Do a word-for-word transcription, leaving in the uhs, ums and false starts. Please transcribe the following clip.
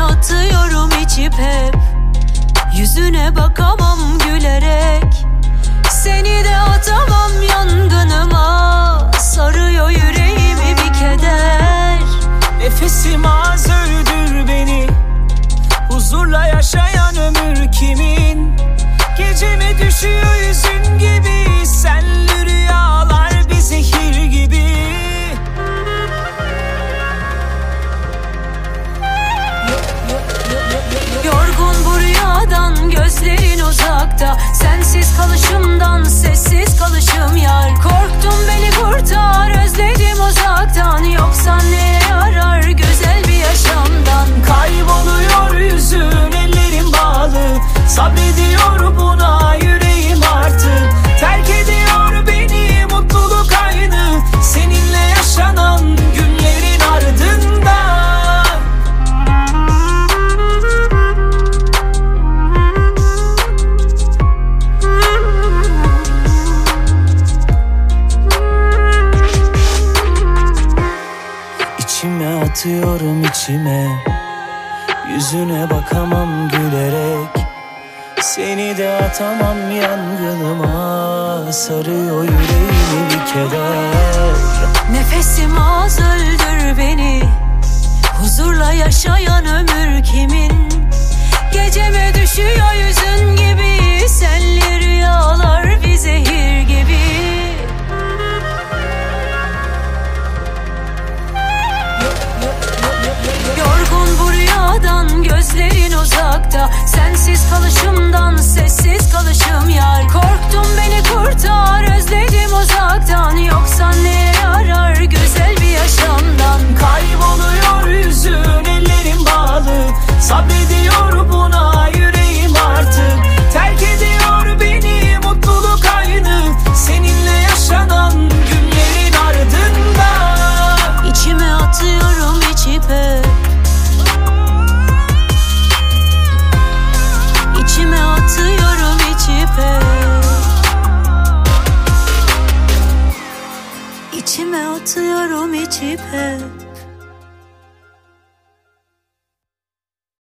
atıyorum içip hep. Yüzüne bakamam gülerek. Seni de atamam yangınıma. Sarıyor yüreğimi bir keder. Nefesim az, öldür beni. Huzurla yaşayan ömür kimin? Geceme düşüyor yüzün gibi. Senli rüyalar bir zehir gibi. Yorgun bu rüyadan, gözlerin uzakta. Sensiz kalışımdan, sessiz kalışım yar. Korktum beni kurtar, özledim uzaktan. Yoksa neye yarar güzel bir yaşamdan? Kayboluyor yüzün, ellerim bağlı. Sabrediyor buna yüreğim artık. Terk ediyor beni mutluluk aynı. Seninle yaşanan günlerin ardında. İçime atıyorum içime. Yüzüne bakamam gülerek. Seni de atamam yangınıma. Sarıyor yüreğimi bir keder. Nefesim az, öldür beni. Huzurla yaşayan ömür kimin? Geceme düşüyor yüzün gibi. Senli rüyalar bir zehir gibi. Yorgun bu rüyadan, gözlerin uzakta. Sensiz kalışımdan, sessiz kalışım yar. Korktum beni kurtar, özledim uzaktan. Yoksa neye yarar güzel bir yaşamdan? Kayboluyor yüzün, ellerim bağlı. Sabrediyor buna yüreğim artık. Terk ediyor beni mutluluk aynı. Seninle yaşanan günlerin ardında. İçime atıyorum içip hep. İçime atıyorum içip hep. İçime atıyorum içip hep.